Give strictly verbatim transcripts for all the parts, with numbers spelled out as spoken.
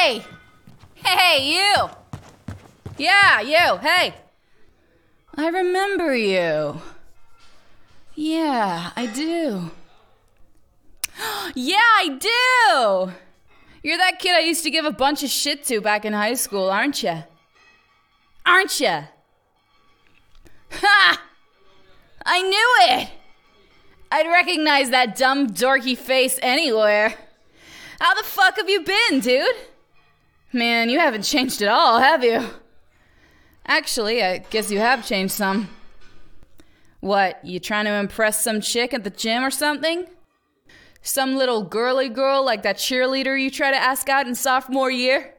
Hey! Hey, you! Yeah, you, hey! I remember you. Yeah, I do. Yeah, I do! You're that kid I used to give a bunch of shit to back in high school, aren't you? Aren't you? Ha! I knew it! I'd recognize that dumb, dorky face anywhere. How the fuck have you been, dude? Man, you haven't changed at all, have you? Actually, I guess you have changed some. What, you trying to impress some chick at the gym or something? Some little girly girl like that cheerleader you try to ask out in sophomore year?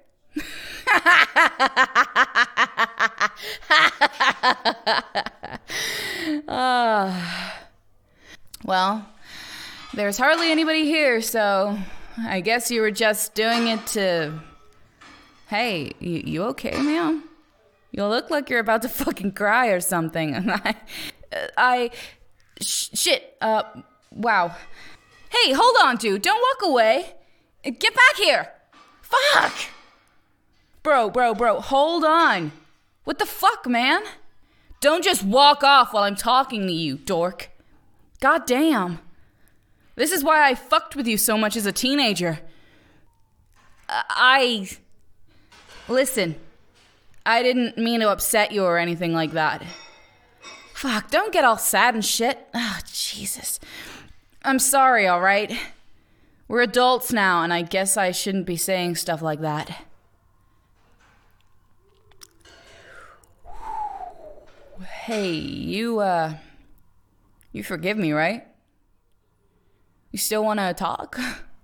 uh, well, there's hardly anybody here, so I guess you were just doing it to... Hey, you, you okay, man? You look like you're about to fucking cry or something. I... I... Sh- shit, uh, wow. Hey, hold on, dude. Don't walk away. Get back here. Fuck! Bro, bro, bro, hold on. What the fuck, man? Don't just walk off while I'm talking to you, dork. God damn. This is why I fucked with you so much as a teenager. I... Listen, I didn't mean to upset you or anything like that. Fuck, don't get all sad and shit. Oh, Jesus. I'm sorry, all right? We're adults now, and I guess I shouldn't be saying stuff like that. Hey, you, uh... You forgive me, right? You still want to talk?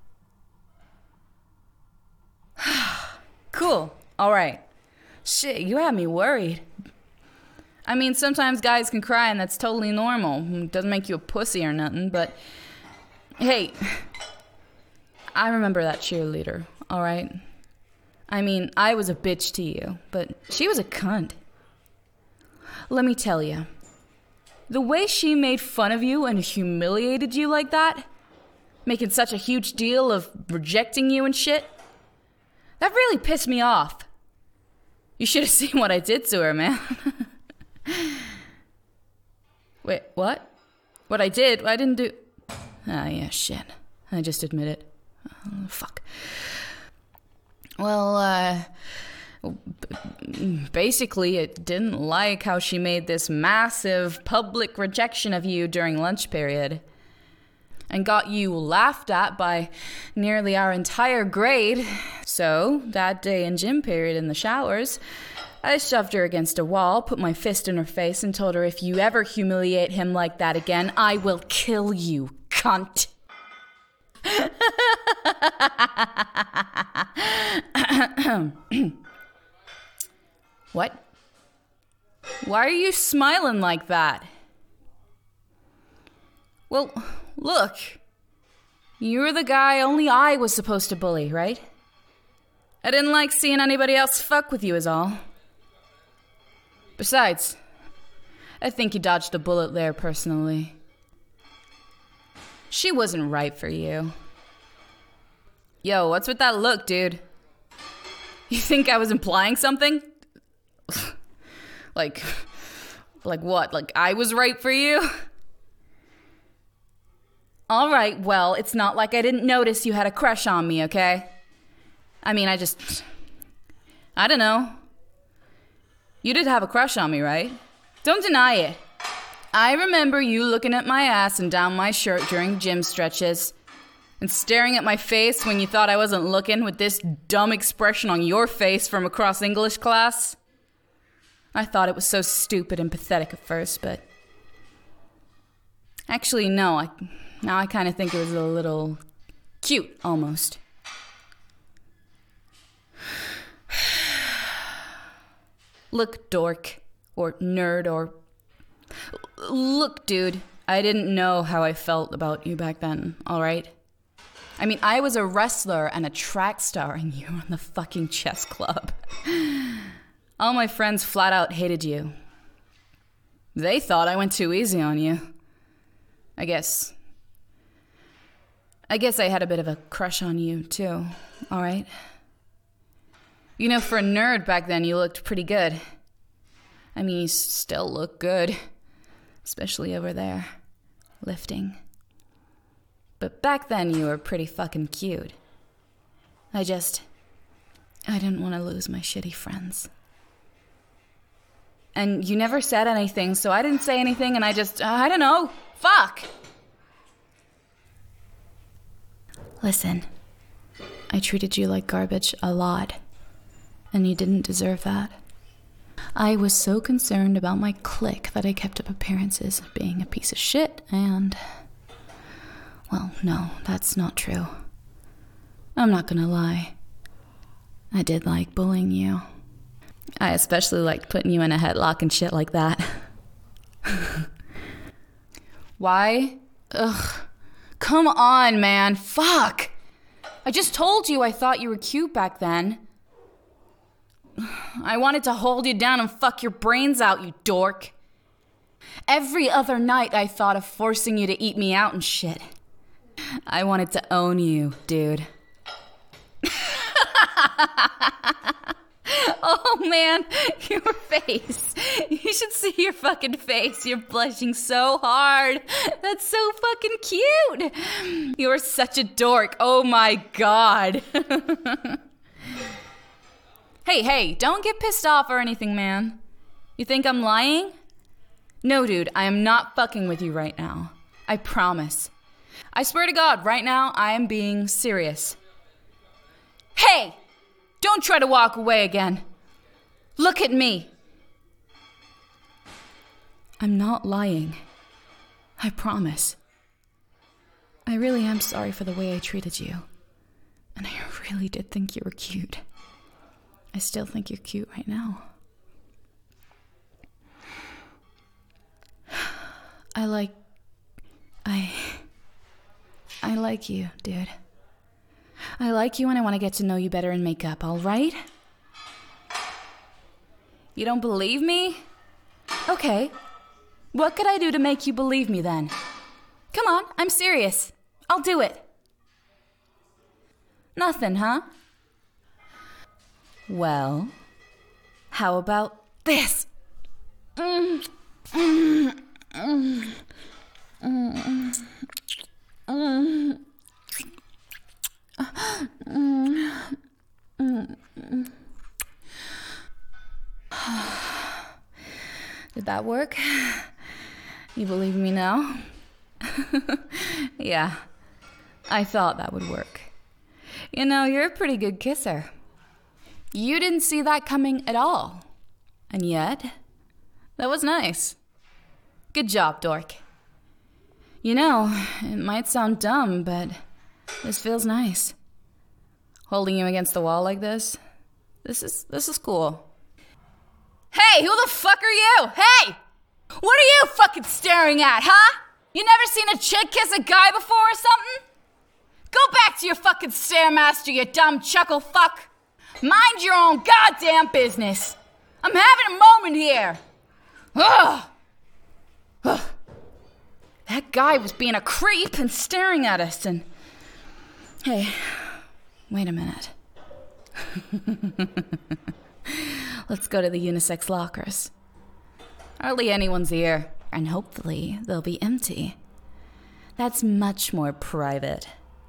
Cool. All right. Shit, you had me worried. I mean, sometimes guys can cry and that's totally normal. It doesn't make you a pussy or nothing, but... Hey, I remember that cheerleader, all right? I mean, I was a bitch to you, but she was a cunt. Let me tell you, the way she made fun of you and humiliated you like that, making such a huge deal of rejecting you and shit, that really pissed me off. You should have seen what I did to her, man. Wait, what? What I did? I didn't do... Ah, yeah, shit. I just admit it. Oh, fuck. Well, uh... basically, it didn't like how she made this massive public rejection of you during lunch period. And got you laughed at by nearly our entire grade. So, that day in gym period in the showers, I shoved her against a wall, put my fist in her face, and told her, if you ever humiliate him like that again, I will kill you, cunt. What? Why are you smiling like that? Well, look. You're the guy only I was supposed to bully, right? I didn't like seeing anybody else fuck with you is all. Besides, I think you dodged a bullet there personally. She wasn't right for you. Yo, what's with that look, dude? You think I was implying something? Like, like what? Like I was right for you? All right, well, it's not like I didn't notice you had a crush on me, okay? I mean, I just... I don't know. You did have a crush on me, right? Don't deny it. I remember you looking at my ass and down my shirt during gym stretches and staring at my face when you thought I wasn't looking with this dumb expression on your face from across English class. I thought it was so stupid and pathetic at first, but... Actually, no, I... Now I kind of think it was a little cute, almost. Look, dork, or nerd, or... Look, dude, I didn't know how I felt about you back then, all right? I mean, I was a wrestler and a track star, and you were in the fucking chess club. All my friends flat out hated you. They thought I went too easy on you. I guess... I guess I had a bit of a crush on you, too, all right? You know, for a nerd back then, you looked pretty good. I mean, you still look good. Especially over there, lifting. But back then, you were pretty fucking cute. I just... I didn't want to lose my shitty friends. And you never said anything, so I didn't say anything, and I just... I don't know. Fuck! Listen, I treated you like garbage a lot, and you didn't deserve that. I was so concerned about my clique that I kept up appearances of being a piece of shit, and... Well, no, that's not true. I'm not gonna lie. I did like bullying you. I especially liked putting you in a headlock and shit like that. Why? Ugh. Come on, man. Fuck. I just told you I thought you were cute back then. I wanted to hold you down and fuck your brains out, you dork. Every other night I thought of forcing you to eat me out and shit. I wanted to own you, dude. Oh man, your face. You should see your fucking face. You're blushing so hard. That's so fucking cute. You're such a dork. Oh my god. Hey, hey, don't get pissed off or anything, man. You think I'm lying? No, dude, I am not fucking with you right now. I promise. I swear to God, right now, I am being serious. Hey! Don't try to walk away again. Look at me. I'm not lying. I promise. I really am sorry for the way I treated you. And I really did think you were cute. I still think you're cute right now. I like... I... I like you, dude. I like you and I want to get to know you better and make up, all right? You don't believe me? Okay. What could I do to make you believe me then? Come on, I'm serious. I'll do it. Nothing, huh? Well, how about this? Mm, mm, mm, mm, mm. Mm, mm, mm. Did that work? You believe me now? Yeah, I thought that would work. You know, you're a pretty good kisser. You didn't see that coming at all. And yet, that was nice. Good job, dork. You know, it might sound dumb, but this feels nice. Holding you against the wall like this, this is this is cool. Hey, who the fuck are you? Hey! What are you fucking staring at, huh? You never seen a chick kiss a guy before or something? Go back to your fucking Stairmaster, you dumb chuckle fuck. Mind your own goddamn business. I'm having a moment here. Ugh. Ugh. That guy was being a creep and staring at us and... Hey, wait a minute. Let's go to the unisex lockers. Hardly anyone's here, and hopefully they'll be empty. That's much more private.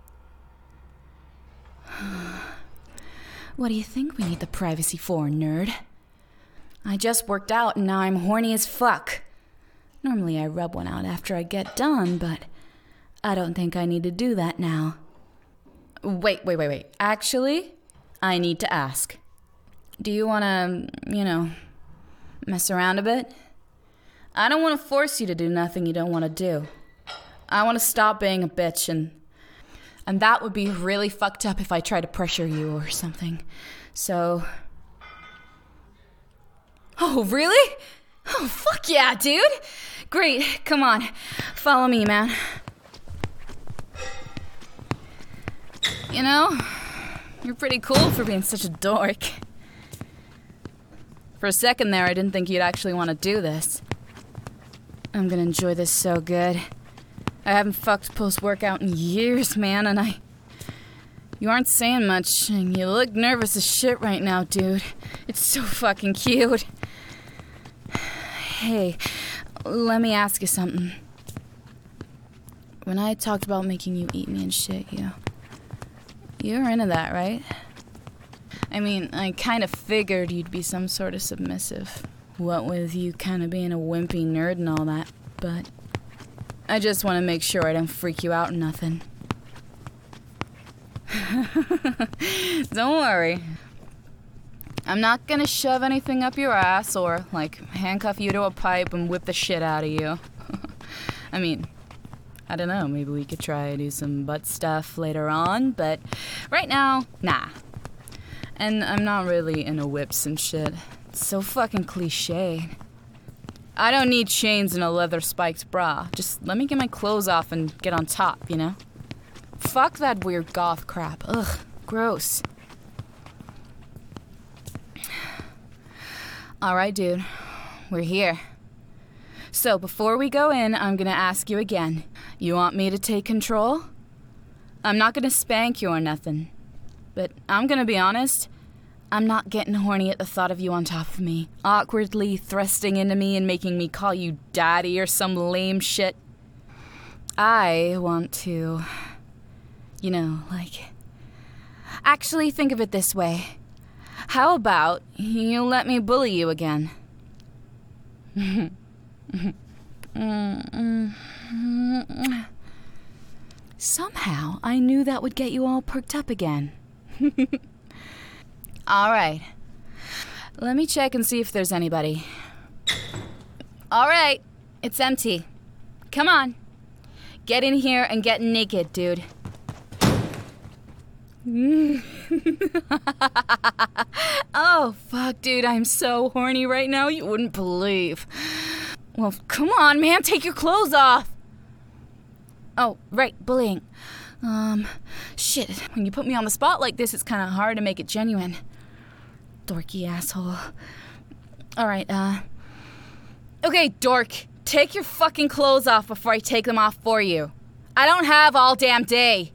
What do you think we need the privacy for, nerd? I just worked out and now I'm horny as fuck. Normally I rub one out after I get done, but I don't think I need to do that now. Wait, wait, wait, wait. Actually, I need to ask. Do you want to, you know, mess around a bit? I don't want to force you to do nothing you don't want to do. I want to stop being a bitch, and and that would be really fucked up if I try to pressure you or something. So... Oh, really? Oh, fuck yeah, dude! Great, come on. Follow me, man. You know, you're pretty cool for being such a dork. For a second there, I didn't think you'd actually want to do this. I'm gonna enjoy this so good. I haven't fucked post-workout in years, man, and I... You aren't saying much, and you look nervous as shit right now, dude. It's so fucking cute. Hey, let me ask you something. When I talked about making you eat me and shit, you... You're into that, right? I mean, I kind of figured you'd be some sort of submissive. What with you kind of being a wimpy nerd and all that, but... I just want to make sure I don't freak you out or nothing. Don't worry. I'm not gonna shove anything up your ass or, like, handcuff you to a pipe and whip the shit out of you. I mean, I don't know, maybe we could try to do some butt stuff later on, but right now, nah. And I'm not really into whips and shit. It's so fucking cliche. I don't need chains and a leather spiked bra. Just let me get my clothes off and get on top, you know? Fuck that weird goth crap. Ugh, gross. Alright, dude. We're here. So, before we go in, I'm gonna ask you again. You want me to take control? I'm not gonna spank you or nothing. But I'm gonna be honest, I'm not getting horny at the thought of you on top of me, awkwardly thrusting into me and making me call you daddy or some lame shit. I want to, you know, like... Actually, think of it this way. How about you let me bully you again? Somehow, I knew that would get you all perked up again. All right. Let me check and see if there's anybody. All right. It's empty. Come on. Get in here and get naked, dude. Oh, fuck, dude. I'm so horny right now. You wouldn't believe. Well, come on, man. Take your clothes off. Oh, right. Bullying. Um, shit. When you put me on the spot like this, it's kind of hard to make it genuine. Dorky asshole. Alright, uh... Okay, dork. Take your fucking clothes off before I take them off for you. I don't have all damn day.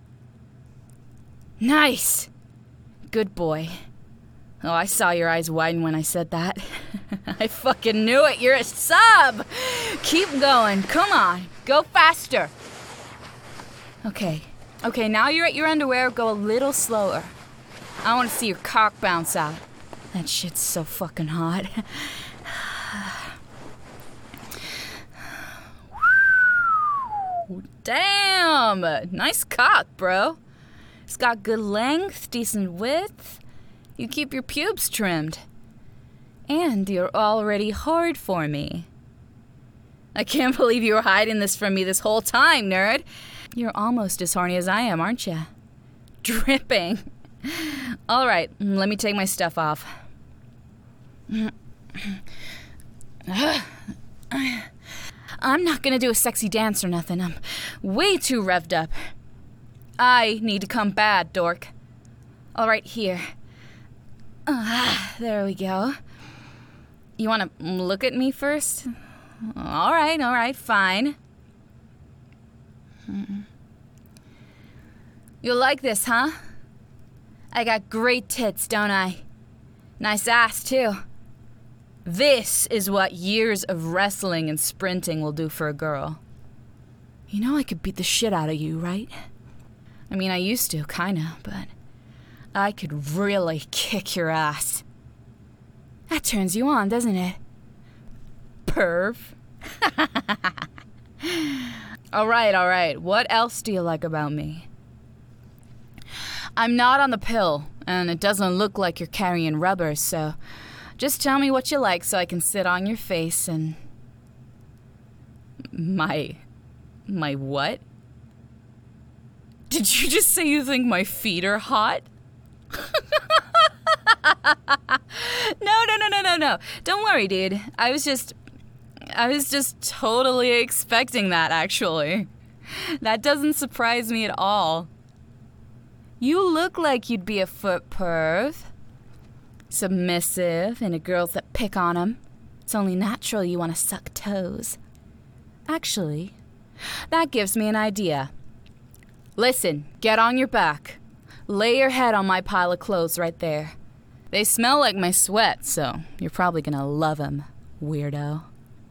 Nice. Good boy. Oh, I saw your eyes widen when I said that. I fucking knew it. You're a sub. Keep going. Come on. Go faster. Okay. Okay, now you're at your underwear. Go a little slower. I want to see your cock bounce out. That shit's so fucking hot. Damn! Nice cock, bro. It's got good length, decent width. You keep your pubes trimmed. And you're already hard for me. I can't believe you were hiding this from me this whole time, nerd. You're almost as horny as I am, aren't you? Dripping. All right, let me take my stuff off. I'm not gonna do a sexy dance or nothing. I'm way too revved up. I need to come bad, dork. All right, here. Ah, there we go. You want to look at me first? All right, all right, fine. You like this, huh? I got great tits, don't I? Nice ass, too. This is what years of wrestling and sprinting will do for a girl. You know I could beat the shit out of you, right? I mean, I used to, kinda, but I could really kick your ass. That turns you on, doesn't it? Perv. All right, all right. What else do you like about me? I'm not on the pill, and it doesn't look like you're carrying rubber, so just tell me what you like so I can sit on your face and... My... My what? Did you just say you think my feet are hot? No, no, no, no, no, no. Don't worry, dude. I was just... I was just totally expecting that, actually. That doesn't surprise me at all. You look like you'd be a foot perv. Submissive, into girls that pick on 'em. It's only natural you want to suck toes. Actually, that gives me an idea. Listen, get on your back. lay your head on my pile of clothes right there. They smell like my sweat, so you're probably gonna love them, weirdo.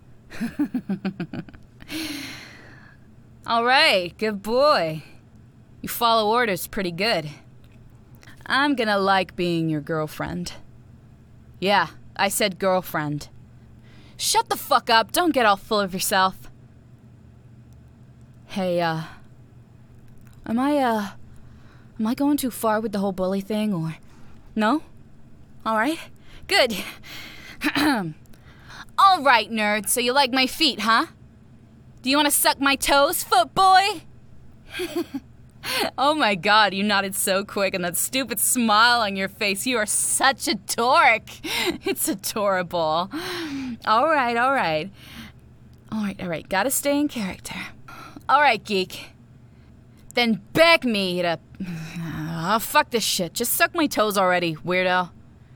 All right, good boy. You follow orders pretty good. I'm gonna like being your girlfriend. Yeah, I said girlfriend. Shut the fuck up, don't get all full of yourself. Hey, uh... Am I, uh... Am I going too far with the whole bully thing, or... No? Alright, good. Alright, nerd, so you like my feet, huh? Do you want to suck my toes, foot boy? Oh my god, you nodded so quick, and that stupid smile on your face. You are such a dork. It's adorable. Alright, alright. Alright, alright, gotta stay in character. Alright, geek. Then beg me to... Oh, fuck this shit. Just suck my toes already, weirdo.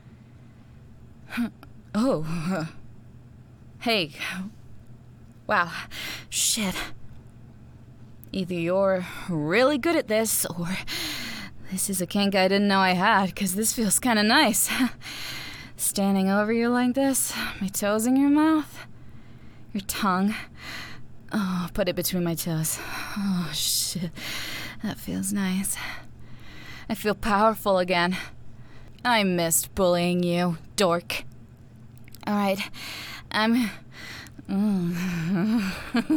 Oh. Hey. Wow. Shit. Either you're really good at this, or this is a kink I didn't know I had, because this feels kind of nice. Standing over you like this, my toes in your mouth, your tongue. Oh, put it between my toes. Oh, shit. That feels nice. I feel powerful again. I missed bullying you, dork. Alright, I'm... Mm.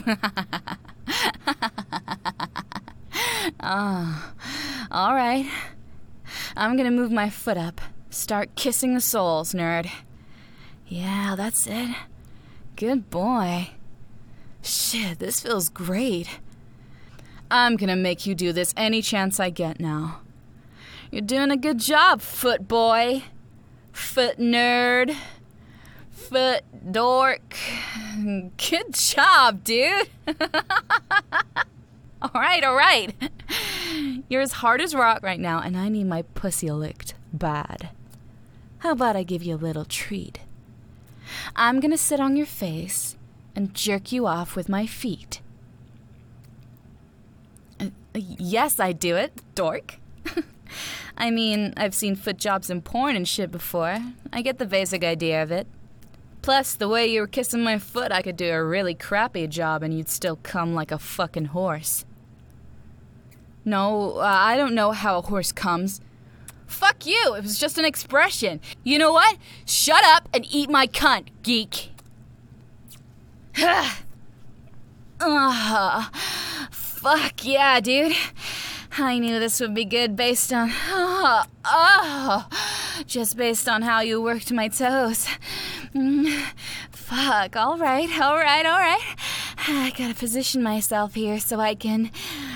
Oh, all right. I'm gonna move my foot up. Start kissing the soles, nerd. Yeah, that's it. Good boy. Shit, this feels great. I'm gonna make you do this any chance I get now. You're doing a good job, foot boy. Foot nerd. Foot dork. Good job, dude. Alright, alright. You're as hard as rock right now, and I need my pussy licked bad. How about I give you a little treat? I'm gonna sit on your face and jerk you off with my feet. Uh, yes, I do it, dork. I mean, I've seen foot jobs in porn and shit before. I get the basic idea of it. Plus, the way you were kissing my foot, I could do a really crappy job and you'd still come like a fucking horse. No, uh, I don't know how a horse comes. Fuck you, it was just an expression. You know what? Shut up and eat my cunt, geek. uh, fuck yeah, dude. I knew this would be good based on... Oh, oh, just based on how you worked my toes. Mm, fuck, alright, alright, alright. I gotta position myself here so I can...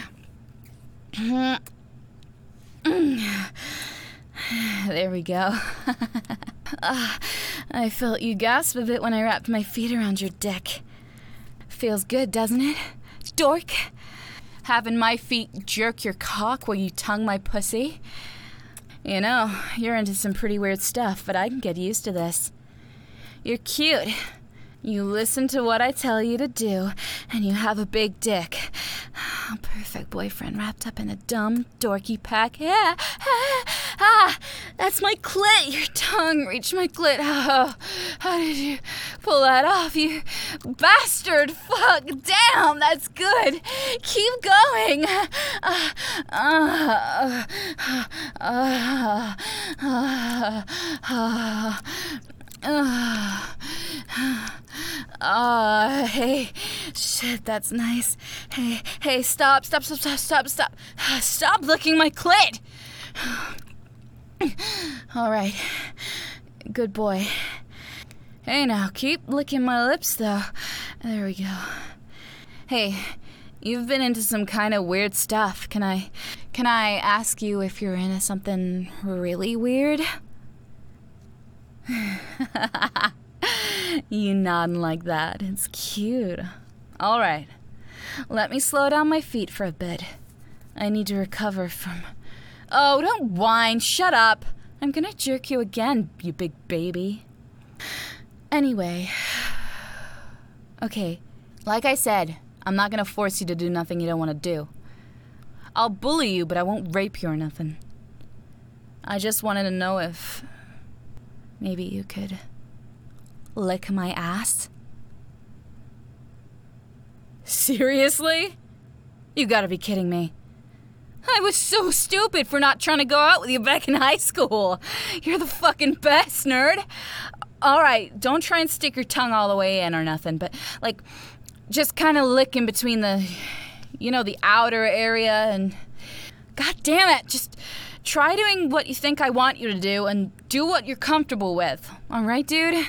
There we go. uh, I felt you gasp a bit when I wrapped my feet around your dick. Feels good, doesn't it? Dork? Having my feet jerk your cock while you tongue my pussy? You know, you're into some pretty weird stuff, but I can get used to this. You're cute. You listen to what I tell you to do, and you have a big dick. Oh, perfect boyfriend wrapped up in a dumb, dorky pack. Yeah. Ah, ah, that's my clit. Your tongue reached my clit. Oh, how did you pull that off, you bastard? Fuck, damn, that's good. Keep going. Uh, uh, uh, uh, uh, uh, uh, uh, hey, shit, that's nice. Hey, hey, stop, stop, stop, stop, stop, stop. Stop licking my clit. All right, good boy. Hey, now, keep licking my lips, though. There we go. Hey, you've been into some kind of weird stuff. Can I, can I ask you if you're into something really weird? You nodding like that. It's cute. All right. Let me slow down my feet for a bit. I need to recover from... Oh, don't whine. Shut up. I'm gonna jerk you again, you big baby. Anyway. Okay. Like I said, I'm not gonna force you to do nothing you don't want to do. I'll bully you, but I won't rape you or nothing. I just wanted to know if maybe you could lick my ass. Seriously? You gotta be kidding me. I was so stupid for not trying to go out with you back in high school. You're the fucking best, nerd. Alright, don't try and stick your tongue all the way in or nothing, but, like, just kind of lick in between the, you know, the outer area and... God damn it, just try doing what you think I want you to do and do what you're comfortable with. Alright, dude?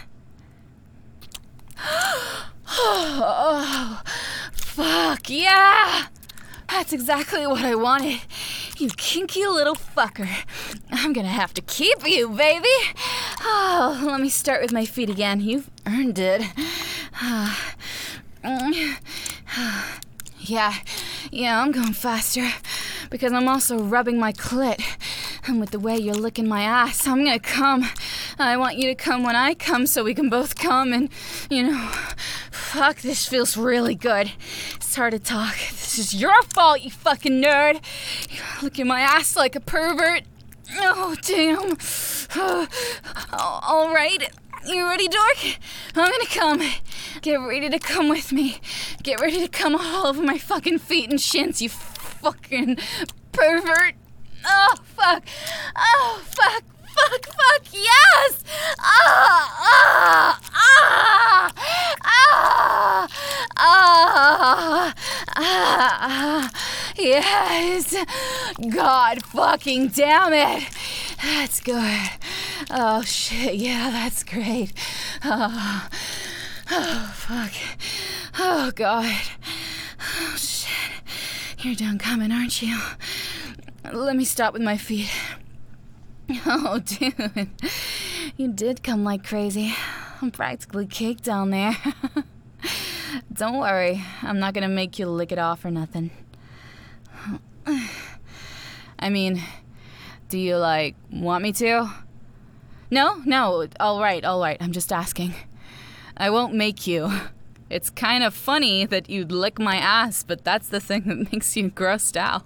Oh, fuck, yeah! That's exactly what I wanted. You kinky little fucker. I'm gonna have to keep you, baby. Oh, let me start with my feet again. You've earned it. Yeah, yeah, I'm going faster because I'm also rubbing my clit. And with the way you're licking my ass, I'm gonna come. I want you to come when I come so we can both come and, you know, fuck, this feels really good. It's hard to talk. This is your fault, you fucking nerd. You're licking my ass like a pervert. Oh, damn. All right. You ready, dork? I'm gonna come. Get ready to come with me. Get ready to come all over my fucking feet and shins, you fucking pervert. Oh, fuck. Oh, fuck. Fuck, fuck, yes! Ah, ah, ah, ah, ah, ah, yes! God fucking damn it! That's good. Oh, shit, yeah, that's great. Oh, oh fuck. Oh, God. Oh, shit. You're done coming, aren't you? Let me stop with my feet. Oh, dude. You did come like crazy. I'm practically caked down there. Don't worry. I'm not gonna make you lick it off or nothing. I mean, do you, like, want me to? No? No. All right, all right. I'm just asking. I won't make you. It's kind of funny that you'd lick my ass, but that's the thing that makes you grossed out.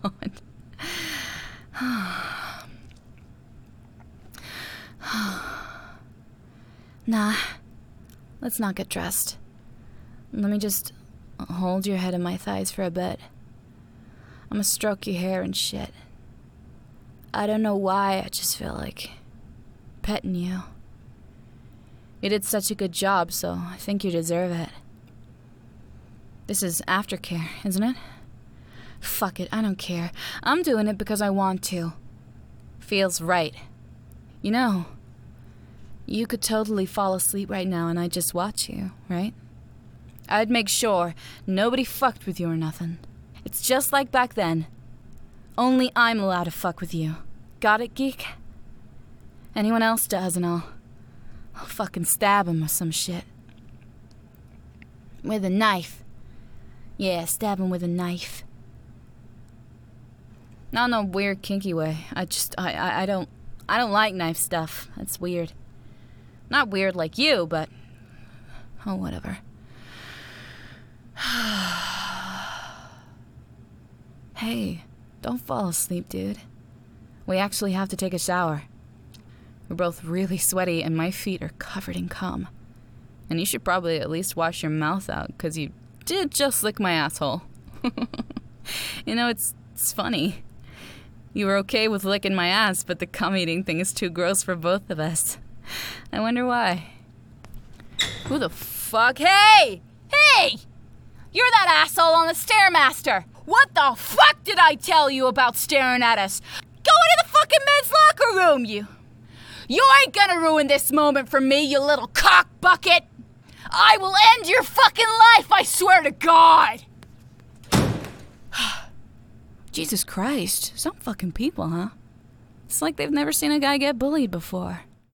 Nah, let's not get dressed. Let me just hold your head in my thighs for a bit. I'm gonna stroke your hair and shit. I don't know why, I just feel like petting you. You did such a good job, so I think you deserve it. This is aftercare, isn't it? Fuck it, I don't care. I'm doing it because I want to. Feels right. You know, you could totally fall asleep right now and I'd just watch you, right? I'd make sure nobody fucked with you or nothing. It's just like back then. Only I'm allowed to fuck with you. Got it, geek? Anyone else does and I'll... I'll fucking stab him or some shit. With a knife. Yeah, stab him with a knife. Not in a weird, kinky way. I just... I, I, I don't... I don't like knife stuff. That's weird. Not weird like you, but... Oh, whatever. Hey, don't fall asleep, dude. We actually have to take a shower. We're both really sweaty and my feet are covered in cum. And you should probably at least wash your mouth out, because you did just lick my asshole. You know, it's, it's funny. You were okay with licking my ass, but the cum-eating thing is too gross for both of us. I wonder why. Who the fuck? Hey! Hey! You're that asshole on the Stairmaster! What the fuck did I tell you about staring at us? Go into the fucking men's locker room, you! You ain't gonna ruin this moment for me, you little cock bucket! I will end your fucking life, I swear to God! Jesus Christ, some fucking people, huh? It's like they've never seen a guy get bullied before.